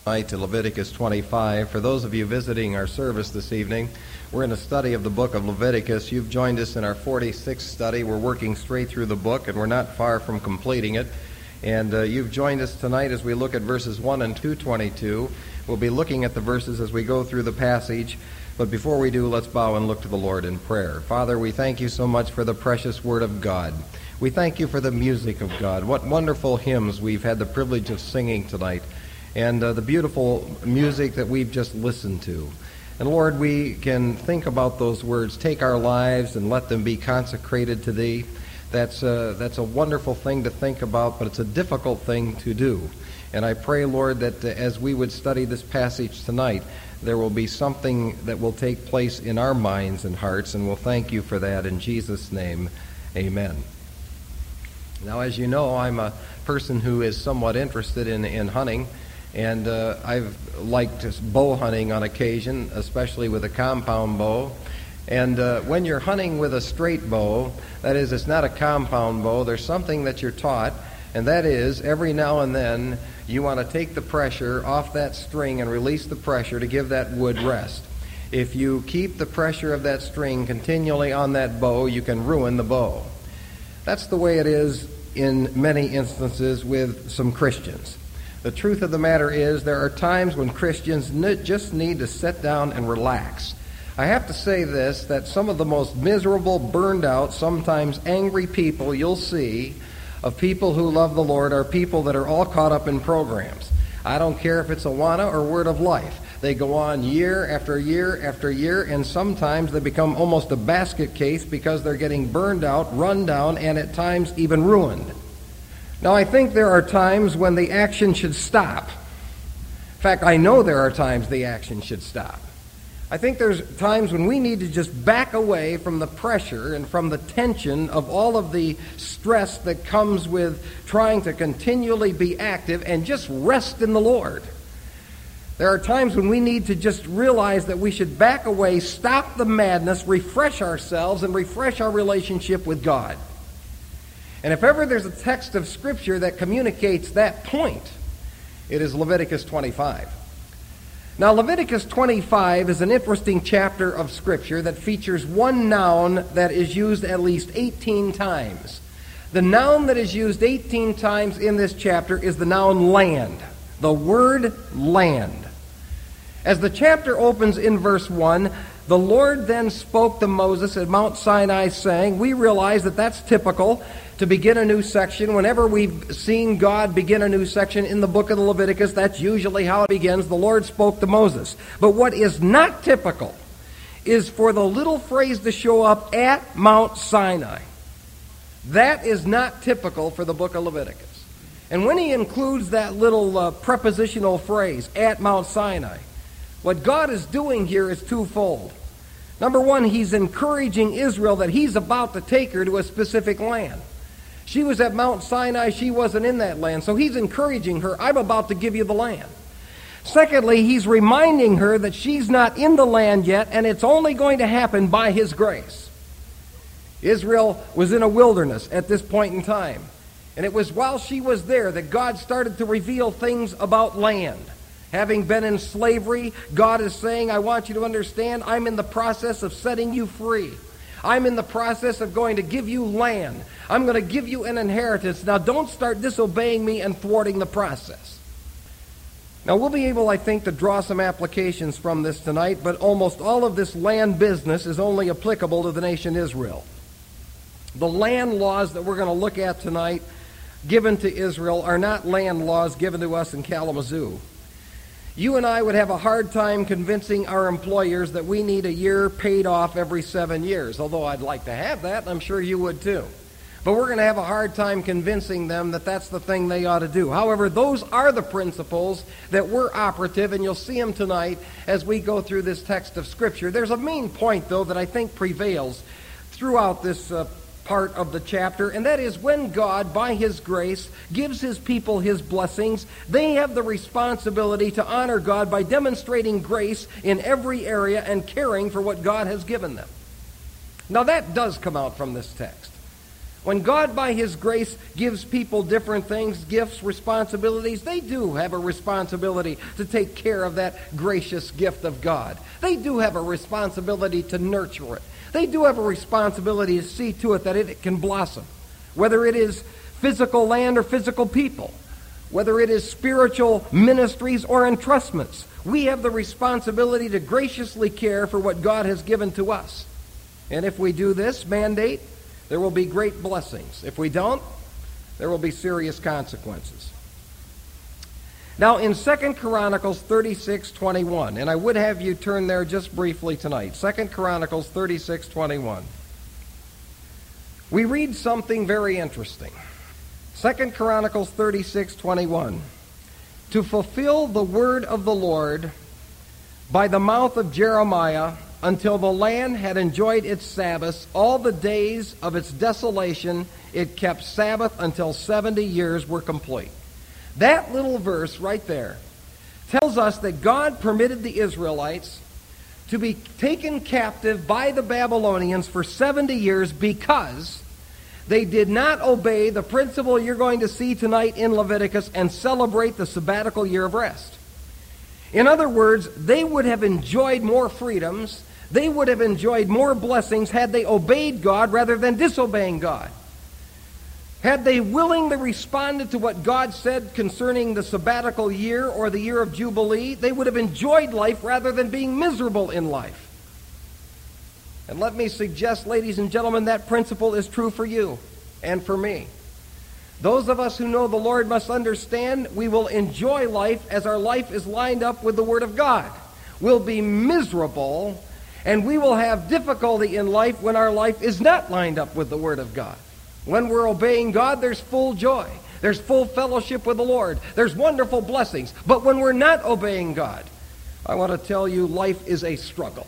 Tonight to Leviticus 25. For those of you visiting our service this evening, we're in a study of the book of Leviticus. You've joined us in our 46th study. We're working straight through the book, and we're not far from completing it. And you've joined us tonight as we look at verses 1 and 222. We'll be looking at the verses as we go through the passage. But before we do, let's bow and look to the Lord in prayer. Father, we thank you so much for the precious Word of God. We thank you for the music of God. What wonderful hymns we've had the privilege of singing tonight. And the beautiful music that we've just listened to. And Lord, we can think about those words, take our lives and let them be consecrated to Thee. That's a wonderful thing to think about, but it's a difficult thing to do. And I pray, Lord, that as we would study this passage tonight, there will be something that will take place in our minds and hearts, and we'll thank you for that in Jesus' name. Amen. Now, as you know, I'm a person who is somewhat interested in hunting. And I've liked bow hunting on occasion, especially with a compound bow. And when you're hunting with a straight bow, that is, it's not a compound bow, there's something that you're taught, and that is, every now and then, you want to take the pressure off that string and release the pressure to give that wood rest. If you keep the pressure of that string continually on that bow, you can ruin the bow. That's the way it is in many instances with some Christians. The truth of the matter is there are times when Christians just need to sit down and relax. I have to say this, that some of the most miserable, burned out, sometimes angry people you'll see of people who love the Lord are people that are all caught up in programs. I don't care if it's Awana or Word of Life. They go on year after year after year, and sometimes they become almost a basket case because they're getting burned out, run down, and at times even ruined. Now, I think there are times when the action should stop. In fact, I know there are times the action should stop. I think there's times when we need to just back away from the pressure and from the tension of all of the stress that comes with trying to continually be active and just rest in the Lord. There are times when we need to just realize that we should back away, stop the madness, refresh ourselves, and refresh our relationship with God. And if ever there's a text of Scripture that communicates that point, it is Leviticus 25. Now, Leviticus 25 is an interesting chapter of Scripture that features one noun that is used at least 18 times. The noun that is used 18 times in this chapter is the noun land, the word land. As the chapter opens in verse 1, the Lord then spoke to Moses at Mount Sinai, saying, we realize that that's typical to begin a new section. Whenever we've seen God begin a new section in the book of Leviticus, that's usually how it begins. The Lord spoke to Moses. But what is not typical is for the little phrase to show up at Mount Sinai. That is not typical for the book of Leviticus. And when he includes that little prepositional phrase, at Mount Sinai, what God is doing here is twofold. Number one, he's encouraging Israel that he's about to take her to a specific land. She was at Mount Sinai. She wasn't in that land. So he's encouraging her, I'm about to give you the land. Secondly, he's reminding her that she's not in the land yet, and it's only going to happen by his grace. Israel was in a wilderness at this point in time. And it was while she was there that God started to reveal things about land. Having been in slavery, God is saying, I want you to understand, I'm in the process of setting you free. I'm in the process of going to give you land. I'm going to give you an inheritance. Now, don't start disobeying me and thwarting the process. Now, we'll be able, I think, to draw some applications from this tonight, but almost all of this land business is only applicable to the nation Israel. The land laws that we're going to look at tonight, given to Israel, are not land laws given to us in Kalamazoo. You and I would have a hard time convincing our employers that we need a year paid off every 7 years, although I'd like to have that, and I'm sure you would too. But we're going to have a hard time convincing them that that's the thing they ought to do. However, those are the principles that were operative, and you'll see them tonight as we go through this text of Scripture. There's a main point, though, that I think prevails throughout this part of the chapter, and that is when God, by his grace, gives his people his blessings, they have the responsibility to honor God by demonstrating grace in every area and caring for what God has given them. Now that does come out from this text. When God, by His grace, gives people different things, gifts, responsibilities, they do have a responsibility to take care of that gracious gift of God. They do have a responsibility to nurture it. They do have a responsibility to see to it that it can blossom, whether it is physical land or physical people, whether it is spiritual ministries or entrustments. We have the responsibility to graciously care for what God has given to us. And if we do this mandate, there will be great blessings. If we don't, there will be serious consequences. Now, in 2 Chronicles 36:21, and I would have you turn there just briefly tonight, 2 Chronicles 36:21, we read something very interesting. 2 Chronicles 36:21, to fulfill the word of the Lord by the mouth of Jeremiah, until the land had enjoyed its Sabbaths, all the days of its desolation, it kept Sabbath until 70 years were complete. That little verse right there tells us that God permitted the Israelites to be taken captive by the Babylonians for 70 years because they did not obey the principle you're going to see tonight in Leviticus and celebrate the sabbatical year of rest. In other words, they would have enjoyed more freedoms, they would have enjoyed more blessings had they obeyed God rather than disobeying God. Had they willingly responded to what God said concerning the sabbatical year or the year of Jubilee, they would have enjoyed life rather than being miserable in life. And let me suggest, ladies and gentlemen, that principle is true for you and for me. Those of us who know the Lord must understand we will enjoy life as our life is lined up with the Word of God. We'll be miserable, and we will have difficulty in life when our life is not lined up with the Word of God. When we're obeying God, there's full joy. There's full fellowship with the Lord. There's wonderful blessings. But when we're not obeying God, I want to tell you, life is a struggle.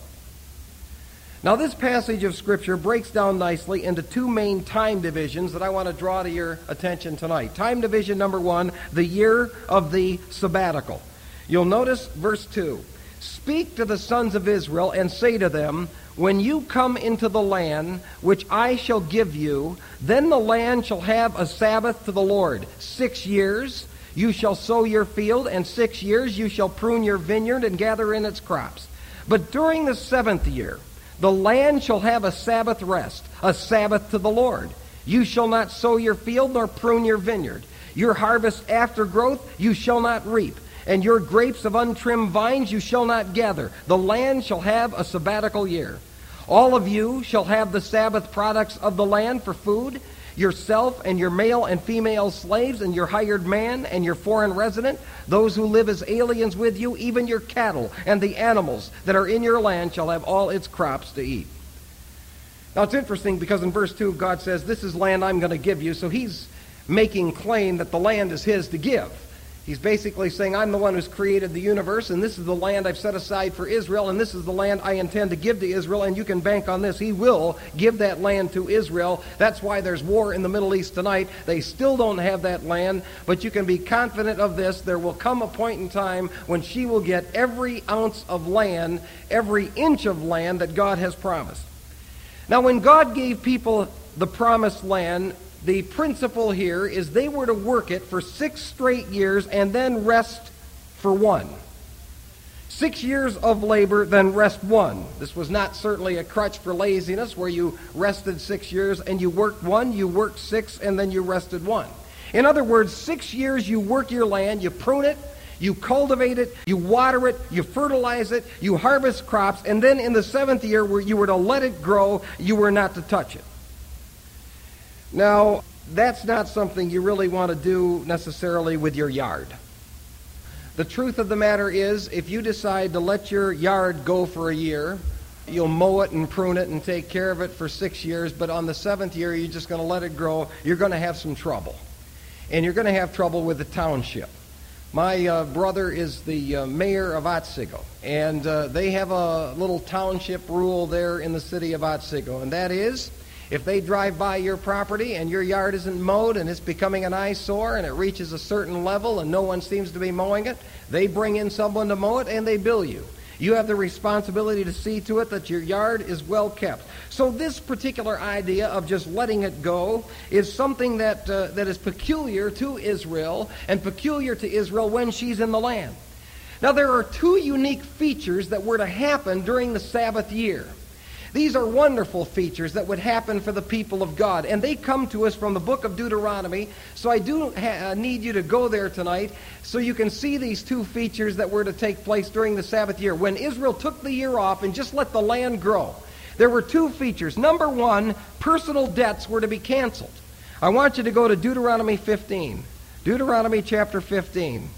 Now, this passage of Scripture breaks down nicely into two main time divisions that I want to draw to your attention tonight. Time division number 1, the year of the sabbatical. You'll notice verse 2. Speak to the sons of Israel and say to them, when you come into the land which I shall give you, then the land shall have a Sabbath to the Lord. 6 years you shall sow your field, and 6 years you shall prune your vineyard and gather in its crops. But during the 7th year, the land shall have a Sabbath rest, a Sabbath to the Lord. You shall not sow your field nor prune your vineyard. Your harvest after growth you shall not reap, and your grapes of untrimmed vines you shall not gather. The land shall have a sabbatical year. All of you shall have the Sabbath products of the land for food, yourself and your male and female slaves and your hired man and your foreign resident, those who live as aliens with you, even your cattle and the animals that are in your land shall have all its crops to eat. Now it's interesting because in verse 2 God says, this is land I'm going to give you, so he's making claim that the land is his to give. He's basically saying, I'm the one who's created the universe, and this is the land I've set aside for Israel, and this is the land I intend to give to Israel, and you can bank on this. He will give that land to Israel. That's why there's war in the Middle East tonight. They still don't have that land, but you can be confident of this. There will come a point in time when she will get every ounce of land, every inch of land that God has promised. Now, when God gave people the promised land, the principle here is they were to work it for 6 straight years and then rest for 1. 6 years of labor, then rest 1. This was not certainly a crutch for laziness where you rested 6 years and you worked 1, you worked 6, and then you rested 1. In other words, 6 years you work your land, you prune it, you cultivate it, you water it, you fertilize it, you harvest crops, and then in the 7th year where you were to let it grow, you were not to touch it. Now, that's not something you really want to do necessarily with your yard. The truth of the matter is, if you decide to let your yard go for a year, you'll mow it and prune it and take care of it for 6 years, but on the 7th year, you're just going to let it grow. You're going to have some trouble. And you're going to have trouble with the township. My brother is the mayor of Otsego, and they have a little township rule there in the city of Otsego, and that is, if they drive by your property and your yard isn't mowed and it's becoming an eyesore and it reaches a certain level and no one seems to be mowing it, they bring in someone to mow it and they bill you. You have the responsibility to see to it that your yard is well kept. So this particular idea of just letting it go is something that is peculiar to Israel, and peculiar to Israel when she's in the land. Now there are two unique features that were to happen during the Sabbath year. These are wonderful features that would happen for the people of God, and they come to us from the book of Deuteronomy. So I do need you to go there tonight so you can see these two features that were to take place during the Sabbath year. When Israel took the year off and just let the land grow, there were two features. Number one, personal debts were to be canceled. I want you to go to Deuteronomy 15. Deuteronomy chapter 15.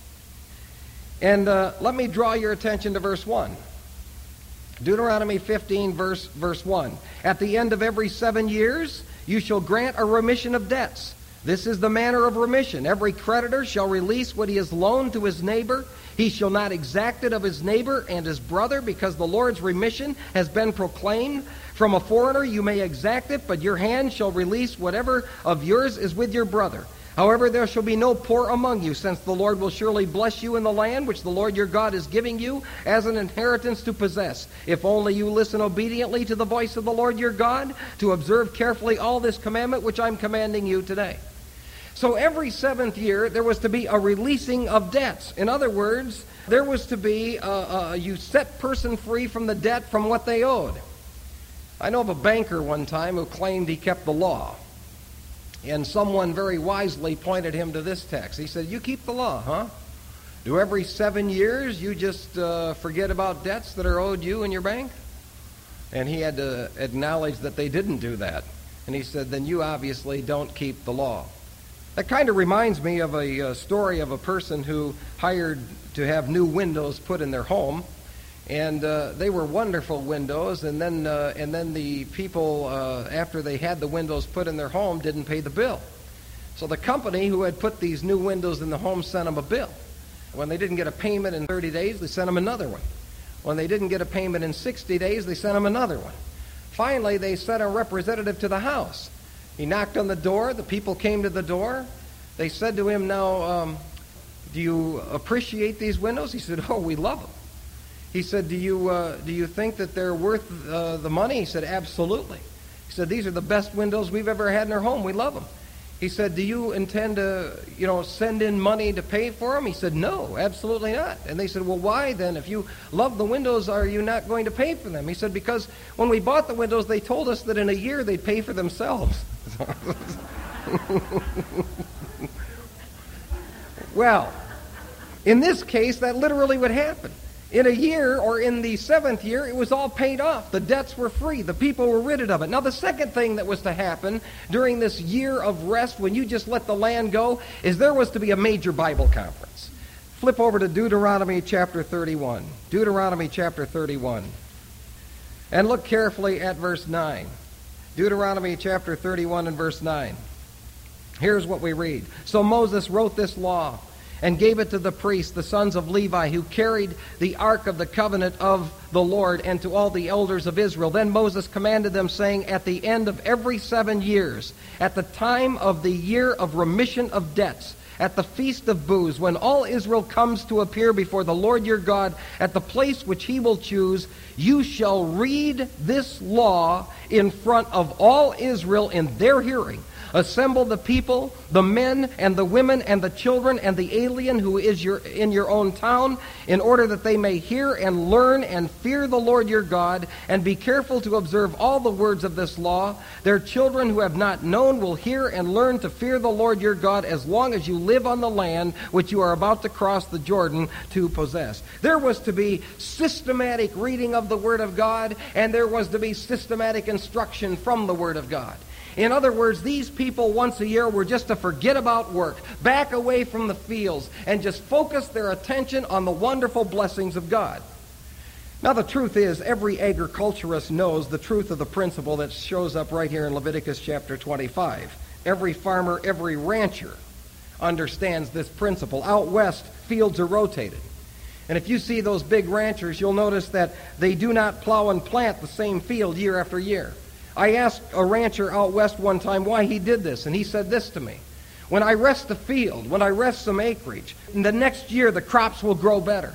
And let me draw your attention to verse 1. Deuteronomy 15, verse 1. At the end of every 7 years, you shall grant a remission of debts. This is the manner of remission. Every creditor shall release what he has loaned to his neighbor. He shall not exact it of his neighbor and his brother, because the Lord's remission has been proclaimed. From a foreigner you may exact it, but your hand shall release whatever of yours is with your brother. However, there shall be no poor among you, since the Lord will surely bless you in the land which the Lord your God is giving you as an inheritance to possess. If only you listen obediently to the voice of the Lord your God, to observe carefully all this commandment which I'm commanding you today. So every seventh year, there was to be a releasing of debts. In other words, there was to be you set person free from the debt from what they owed. I know of a banker one time who claimed he kept the law. And someone very wisely pointed him to this text. He said, you keep the law, huh? Do every 7 years you just forget about debts that are owed you in your bank? And he had to acknowledge that they didn't do that. And he said, then you obviously don't keep the law. That kind of reminds me of a story of a person who hired to have new windows put in their home. And they were wonderful windows, and then the people, after they had the windows put in their home, didn't pay the bill. So the company who had put these new windows in the home sent them a bill. When they didn't get a payment in 30 days, they sent them another one. When they didn't get a payment in 60 days, they sent them another one. Finally, they sent a representative to the house. He knocked on the door. The people came to the door. They said to him, now, do you appreciate these windows? He said, oh, we love them. He said, do you think that they're worth the money? He said, absolutely. He said, these are the best windows we've ever had in our home. We love them. He said, do you intend to, send in money to pay for them? He said, no, absolutely not. And they said, well, why then? If you love the windows, are you not going to pay for them? He said, because when we bought the windows, they told us that in a year they'd pay for themselves. Well, in this case, that literally would happen. In a year, or in the seventh year, it was all paid off. The debts were free. The people were rid of it. Now, the second thing that was to happen during this year of rest, when you just let the land go, is there was to be a major Bible conference. Flip over to Deuteronomy chapter 31. Deuteronomy chapter 31. And look carefully at verse 9. Deuteronomy chapter 31 and verse 9. Here's what we read. So Moses wrote this law and gave it to the priests, the sons of Levi, who carried the ark of the covenant of the Lord, and to all the elders of Israel. Then Moses commanded them, saying, at the end of every 7 years, at the time of the year of remission of debts, at the feast of booths, when all Israel comes to appear before the Lord your God at the place which he will choose, you shall read this law in front of all Israel in their hearing. Assemble the people, the men and the women and the children and the alien who is in your own town, in order that they may hear and learn and fear the Lord your God, and be careful to observe all the words of this law. Their children who have not known will hear and learn to fear the Lord your God as long as you live on the land which you are about to cross the Jordan to possess. There was to be systematic reading of the Word of God, and there was to be systematic instruction from the Word of God. In other words, these people once a year were just to forget about work, back away from the fields, and just focus their attention on the wonderful blessings of God. Now, the truth is, every agriculturist knows the truth of the principle that shows up right here in Leviticus chapter 25. Every farmer, every rancher understands this principle. Out west, fields are rotated. And if you see those big ranchers, you'll notice that they do not plow and plant the same field year after year. I asked a rancher out west one time why he did this, and he said this to me. When I rest the field, when I rest some acreage, in the next year the crops will grow better.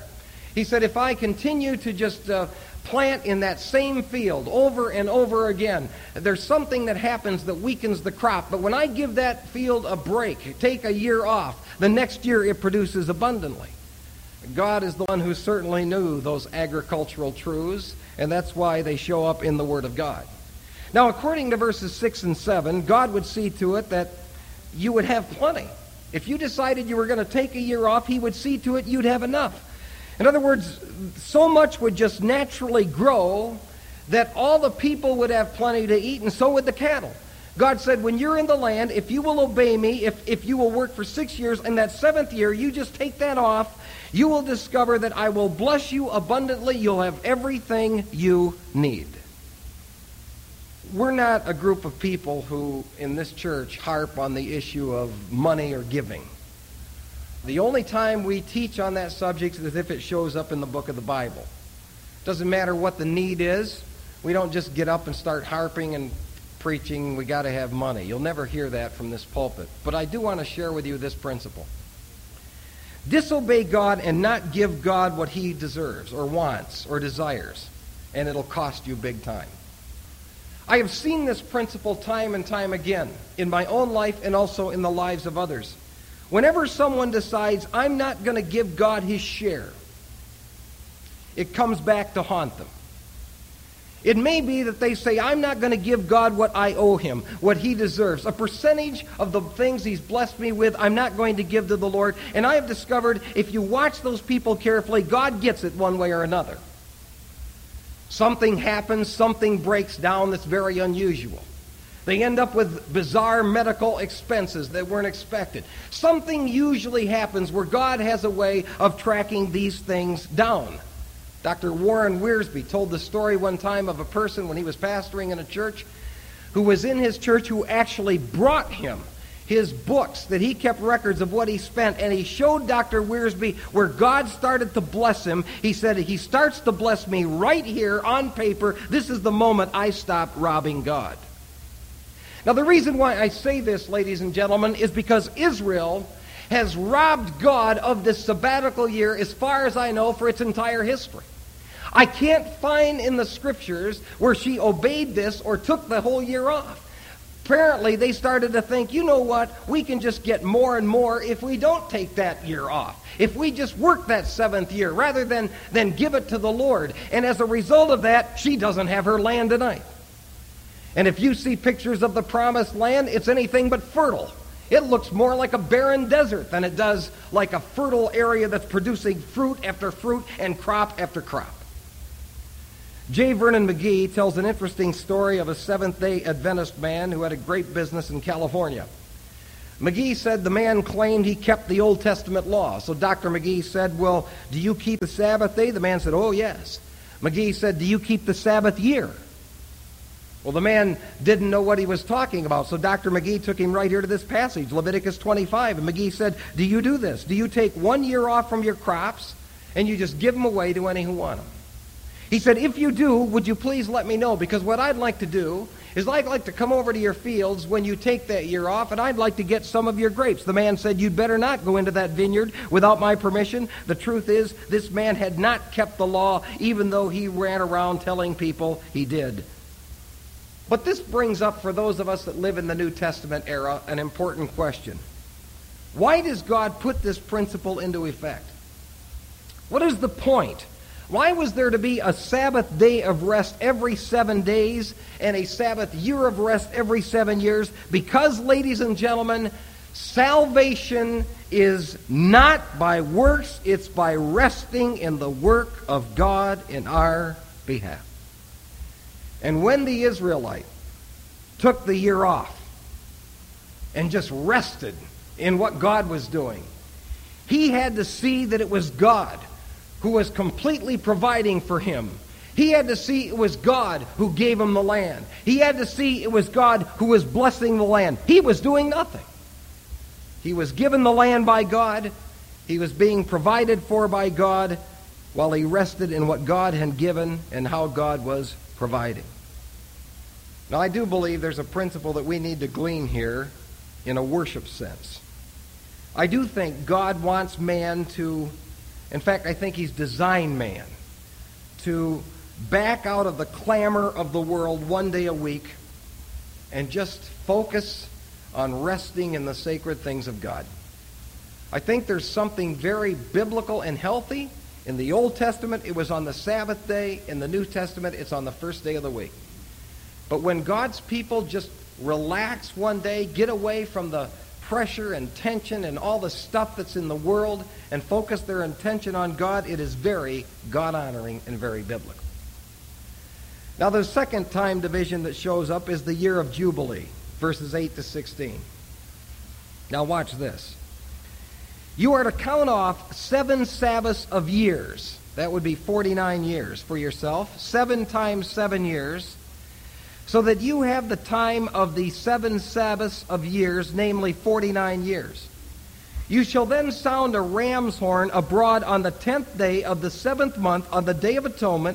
He said, if I continue to just plant in that same field over and over again, there's something that happens that weakens the crop. But when I give that field a break, take a year off, the next year it produces abundantly. God is the one who certainly knew those agricultural truths, and that's why they show up in the Word of God. Now, according to verses 6 and 7, God would see to it that you would have plenty. If you decided you were going to take a year off, He would see to it you'd have enough. In other words, so much would just naturally grow that all the people would have plenty to eat, and so would the cattle. God said, when you're in the land, if you will obey me, if you will work for 6 years, and that 7th year, you just take that off, you will discover that I will bless you abundantly. You'll have everything you need. We're not a group of people who, in this church, harp on the issue of money or giving. The only time we teach on that subject is if it shows up in the book of the Bible. Doesn't matter what the need is. We don't just get up and start harping and preaching, we got to have money. You'll never hear that from this pulpit. But I do want to share with you this principle. Disobey God and not give God what He deserves or wants or desires, and it'll cost you big time. I have seen this principle time and time again in my own life and also in the lives of others. Whenever someone decides, I'm not going to give God His share, it comes back to haunt them. It may be that they say, I'm not going to give God what I owe Him, what He deserves. A percentage of the things He's blessed me with, I'm not going to give to the Lord. And I have discovered, if you watch those people carefully, God gets it one way or another. Something happens, something breaks down that's very unusual. They end up with bizarre medical expenses that weren't expected. Something usually happens where God has a way of tracking these things down. Dr. Warren Wiersbe told the story one time of a person when he was pastoring in a church who was in his church who actually brought him his books that he kept records of what he spent, and he showed Dr. Wiersbe where God started to bless him. He said, He starts to bless me right here on paper. This is the moment I stop robbing God. Now, the reason why I say this, ladies and gentlemen, is because Israel has robbed God of this sabbatical year, as far as I know, for its entire history. I can't find in the Scriptures where she obeyed this or took the whole year off. Apparently, they started to think, you know what, we can just get more and more if we don't take that year off. If we just work that 7th year, rather than give it to the Lord. And as a result of that, she doesn't have her land tonight. And if you see pictures of the promised land, it's anything but fertile. It looks more like a barren desert than it does like a fertile area that's producing fruit after fruit and crop after crop. J. Vernon McGee tells an interesting story of a Seventh-day Adventist man who had a great business in California. McGee said the man claimed he kept the Old Testament law. So Dr. McGee said, well, do you keep the Sabbath day? The man said, oh, yes. McGee said, do you keep the Sabbath year? Well, the man didn't know what he was talking about, so Dr. McGee took him right here to this passage, Leviticus 25. And McGee said, do you do this? Do you take 1 year off from your crops and you just give them away to any who want them? He said, if you do, would you please let me know? Because what I'd like to do is I'd like to come over to your fields when you take that year off, and I'd like to get some of your grapes. The man said, you'd better not go into that vineyard without my permission. The truth is, this man had not kept the law, even though he ran around telling people he did. But this brings up, for those of us that live in the New Testament era, an important question. Why does God put this principle into effect? What is the point? Why was there to be a Sabbath day of rest every 7 days and a Sabbath year of rest every 7 years? Because, ladies and gentlemen, salvation is not by works, it's by resting in the work of God in our behalf. And when the Israelite took the year off and just rested in what God was doing, he had to see that it was God who was completely providing for him. He had to see it was God who gave him the land. He had to see it was God who was blessing the land. He was doing nothing. He was given the land by God. He was being provided for by God while he rested in what God had given and how God was providing. Now, I do believe there's a principle that we need to glean here in a worship sense. I do think God wants man to In fact, I think he's designed man to back out of the clamor of the world one day a week and just focus on resting in the sacred things of God. I think there's something very biblical and healthy. In the Old Testament, it was on the Sabbath day. In the New Testament, it's on the first day of the week. But when God's people just relax one day, get away from the pressure and tension and all the stuff that's in the world and focus their attention on God, it is very God-honoring and very biblical. Now, the second time division that shows up is the year of Jubilee, verses 8 to 16. Now, watch this. You are to count off 7 Sabbaths of years. That would be 49 years for yourself. 7 times 7 years. So that you have the time of the 7 Sabbaths of years, namely 49 years. You shall then sound a ram's horn abroad on the 10th day of the 7th month, on the Day of Atonement.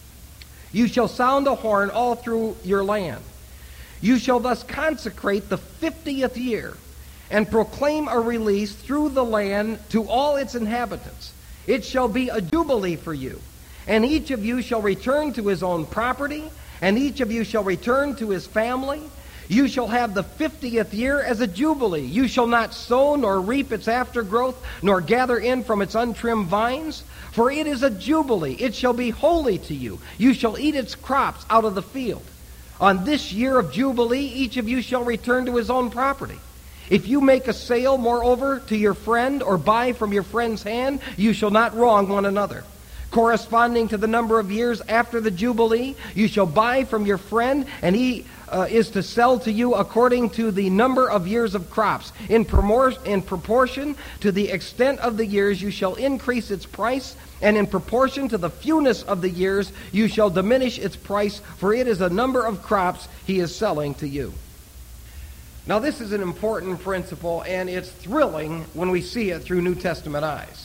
You shall sound a horn all through your land. You shall thus consecrate the 50th year, and proclaim a release through the land to all its inhabitants. It shall be a jubilee for you, and each of you shall return to his own property, and each of you shall return to his family. You shall have the 50th year as a jubilee. You shall not sow nor reap its aftergrowth, nor gather in from its untrimmed vines, for it is a jubilee. It shall be holy to you. You shall eat its crops out of the field. On this year of jubilee, each of you shall return to his own property. If you make a sale, moreover, to your friend, or buy from your friend's hand, you shall not wrong one another. Corresponding to the number of years after the Jubilee, you shall buy from your friend, and he is to sell to you according to the number of years of crops. In proportion to the extent of the years, you shall increase its price, and in proportion to the fewness of the years, you shall diminish its price, for it is a number of crops he is selling to you. Now, this is an important principle, and it's thrilling when we see it through New Testament eyes.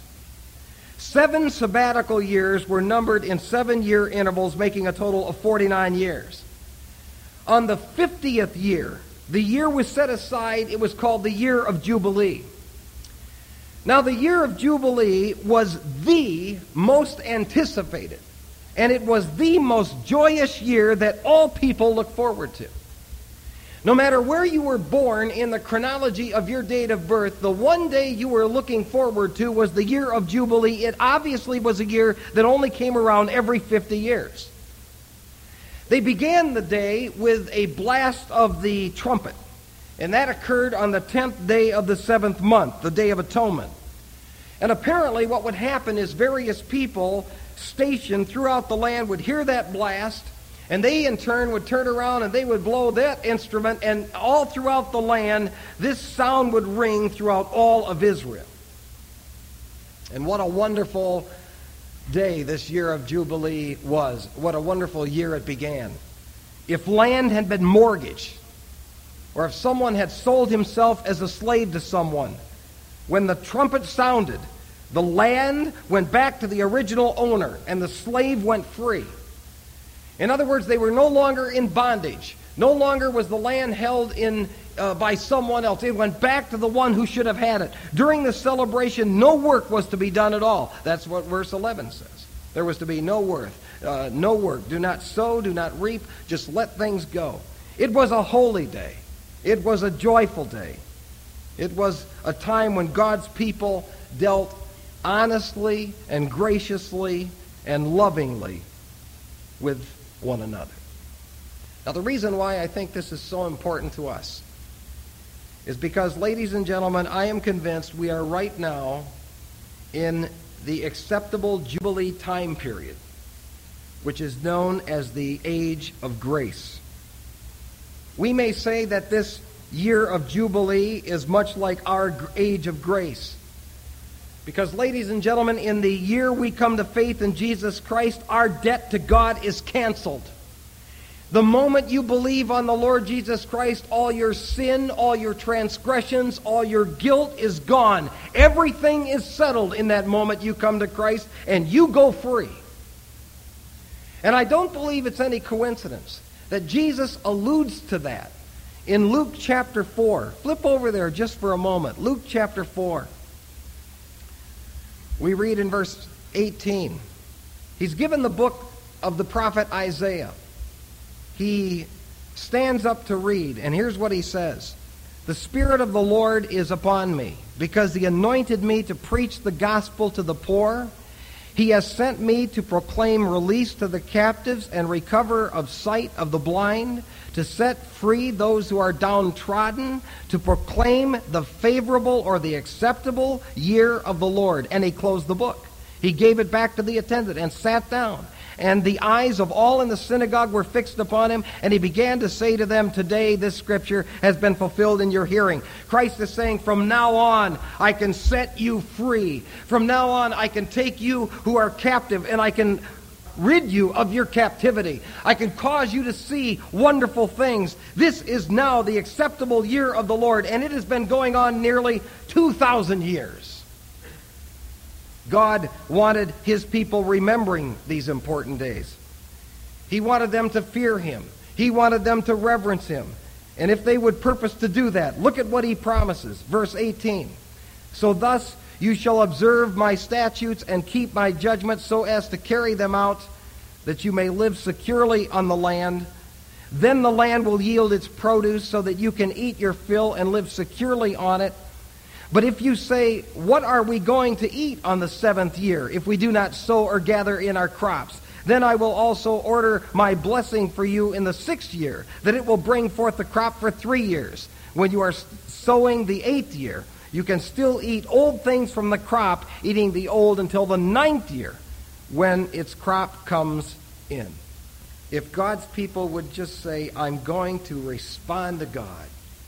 7 sabbatical years were numbered in 7-year intervals, making a total of 49 years. On the 50th year, the year was set aside. It was called the year of Jubilee. Now, the year of Jubilee was the most anticipated, and it was the most joyous year that all people look forward to. No matter where you were born in the chronology of your date of birth, the one day you were looking forward to was the year of Jubilee. It obviously was a year that only came around every 50 years. They began the day with a blast of the trumpet, and that occurred on the 10th day of the 7th month, the Day of Atonement. And apparently what would happen is various people stationed throughout the land would hear that blast, and they in turn would turn around and they would blow that instrument, and all throughout the land this sound would ring throughout all of Israel. And what a wonderful day this year of Jubilee was. What a wonderful year it began. If land had been mortgaged, or if someone had sold himself as a slave to someone, when the trumpet sounded, the land went back to the original owner and the slave went free. In other words, they were no longer in bondage. No longer was the land held in by someone else. It went back to the one who should have had it. During the celebration, no work was to be done at all. That's what verse 11 says. There was to be no work. Do not sow, do not reap. Just let things go. It was a holy day. It was a joyful day. It was a time when God's people dealt honestly and graciously and lovingly with one another. Now, the reason why I think this is so important to us is because, ladies and gentlemen, I am convinced we are right now in the acceptable Jubilee time period, which is known as the Age of Grace. We may say that this year of Jubilee is much like our age of grace. Because, ladies and gentlemen, in the year we come to faith in Jesus Christ, our debt to God is canceled. The moment you believe on the Lord Jesus Christ, all your sin, all your transgressions, all your guilt is gone. Everything is settled in that moment you come to Christ, and you go free. And I don't believe it's any coincidence that Jesus alludes to that in Luke chapter 4. Flip over there just for a moment. Luke chapter 4. We read in verse 18, he's given the book of the prophet Isaiah. He stands up to read, and here's what he says. The Spirit of the Lord is upon me, because he anointed me to preach the gospel to the poor. He has sent me to proclaim release to the captives and recover of sight of the blind, to set free those who are downtrodden, to proclaim the favorable or the acceptable year of the Lord. And he closed the book. He gave it back to the attendant and sat down. And the eyes of all in the synagogue were fixed upon him, and he began to say to them, today this scripture has been fulfilled in your hearing. Christ is saying, from now on, I can set you free. From now on, I can take you who are captive, and I can rid you of your captivity. I can cause you to see wonderful things. This is now the acceptable year of the Lord, and it has been going on nearly 2,000 years. God wanted his people remembering these important days. He wanted them to fear him. He wanted them to reverence him. And if they would purpose to do that, look at what he promises. Verse 18. So thus you shall observe my statutes and keep my judgments so as to carry them out, that you may live securely on the land. Then the land will yield its produce so that you can eat your fill and live securely on it. But if you say, what are we going to eat on the 7th year if we do not sow or gather in our crops? Then I will also order my blessing for you in the 6th year, that it will bring forth the crop for 3 years. When you are sowing the 8th year, you can still eat old things from the crop, eating the old until the 9th year, when its crop comes in. If God's people would just say, I'm going to respond to God,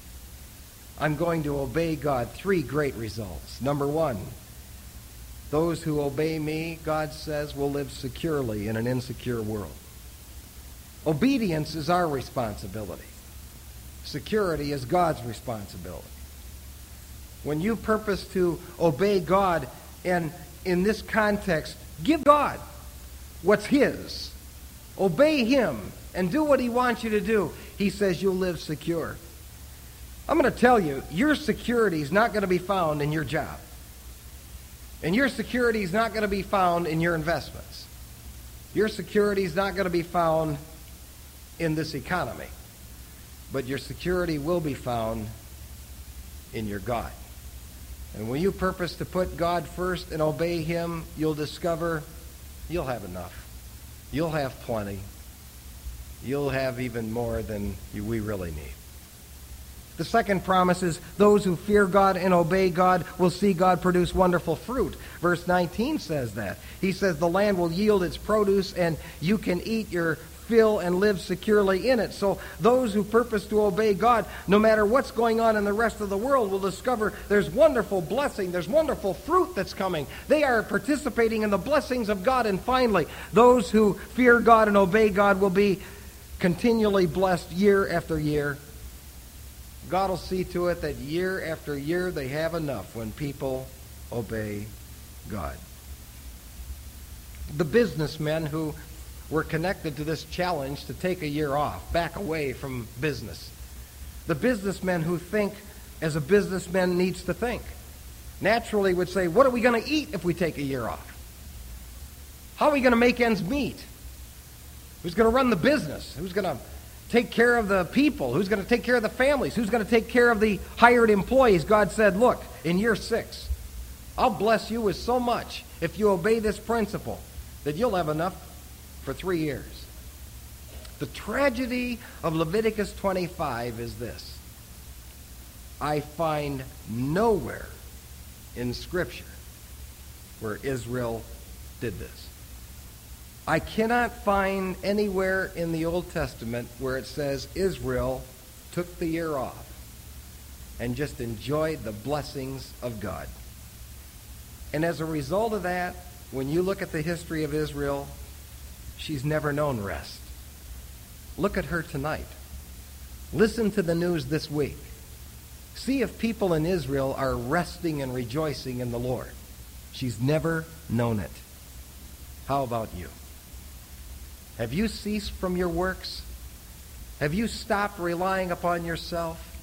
I'm going to obey God, 3 great results. Number 1, those who obey me, God says, will live securely in an insecure world. Obedience is our responsibility. Security is God's responsibility. When you purpose to obey God, and in this context, give God what's his. Obey him and do what he wants you to do. He says you'll live secure. I'm going to tell you, your security is not going to be found in your job. And your security is not going to be found in your investments. Your security is not going to be found in this economy. But your security will be found in your God. And when you purpose to put God first and obey him, you'll discover you'll have enough. You'll have plenty. You'll have even more than we really need. The second promise is those who fear God and obey God will see God produce wonderful fruit. Verse 19 says that. He says the land will yield its produce and you can eat your fill and live securely in it. So those who purpose to obey God, no matter what's going on in the rest of the world, will discover there's wonderful blessing, there's wonderful fruit that's coming. They are participating in the blessings of God. And finally, those who fear God and obey God will be continually blessed year after year. God will see to it that year after year they have enough when people obey God. The businessmen who were connected to this challenge to take a year off, back away from business. The businessmen who think as a businessman needs to think, naturally would say, what are we going to eat if we take a year off? How are we going to make ends meet? Who's going to run the business? Who's going to take care of the people? Who's going to take care of the families? Who's going to take care of the hired employees? God said, look, in year 6, I'll bless you with so much if you obey this principle that you'll have enough for 3 years. The tragedy of Leviticus 25 is this. I find nowhere in Scripture where Israel did this. I cannot find anywhere in the Old Testament where it says Israel took the year off and just enjoyed the blessings of God. And as a result of that, when you look at the history of Israel, she's never known rest. Look at her tonight. Listen to the news this week. See if people in Israel are resting and rejoicing in the Lord. She's never known it. How about you? Have you ceased from your works? Have you stopped relying upon yourself?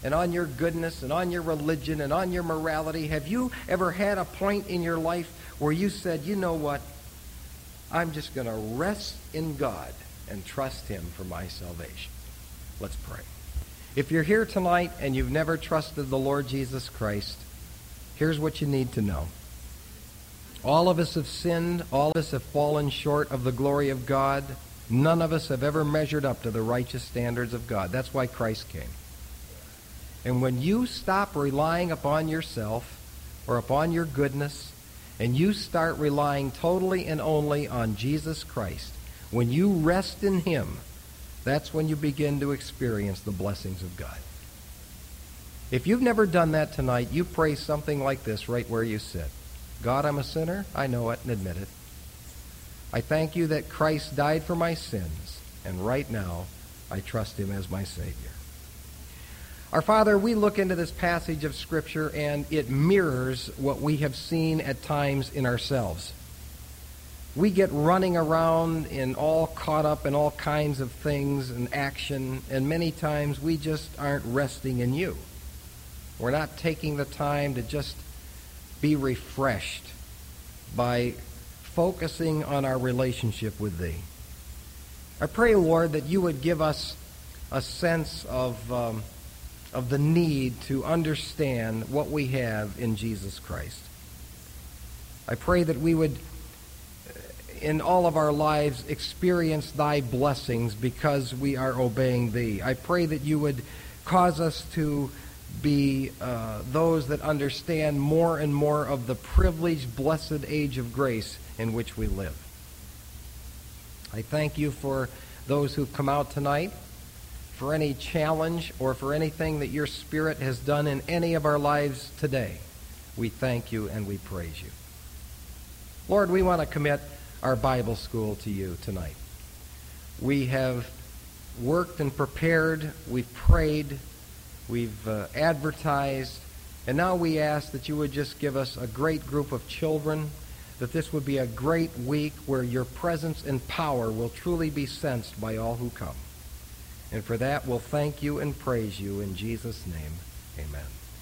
and on your goodness and on your religion and on your morality? Have you ever had a point in your life where you said, you know what, I'm just going to rest in God and trust Him for my salvation? Let's pray. If you're here tonight and you've never trusted the Lord Jesus Christ, here's what you need to know. All of us have sinned. All of us have fallen short of the glory of God. None of us have ever measured up to the righteous standards of God. That's why Christ came. And when you stop relying upon yourself or upon your goodness, and you start relying totally and only on Jesus Christ, when you rest in Him, that's when you begin to experience the blessings of God. If you've never done that tonight, you pray something like this right where you sit. God, I'm a sinner. I know it and admit it. I thank you that Christ died for my sins, and right now I trust Him as my Savior. Our Father, we look into this passage of Scripture, and it mirrors what we have seen at times in ourselves. We get running around and all caught up in all kinds of things and action, and many times we just aren't resting in you. We're not taking the time to just be refreshed by focusing on our relationship with Thee. I pray, Lord, that you would give us a sense of the need to understand what we have in Jesus Christ. I pray that we would, in all of our lives, experience Thy blessings because we are obeying Thee. I pray that you would cause us to be those that understand more and more of the privileged, blessed age of grace in which we live. I thank you for those who've come out tonight, for any challenge or for anything that your Spirit has done in any of our lives today. We thank you and we praise you. Lord, we want to commit our Bible school to you tonight. We have worked and prepared, we've prayed, we've advertised, and now we ask that you would just give us a great group of children, that this would be a great week where your presence and power will truly be sensed by all who come. And for that, we'll thank you and praise you in Jesus' name. Amen.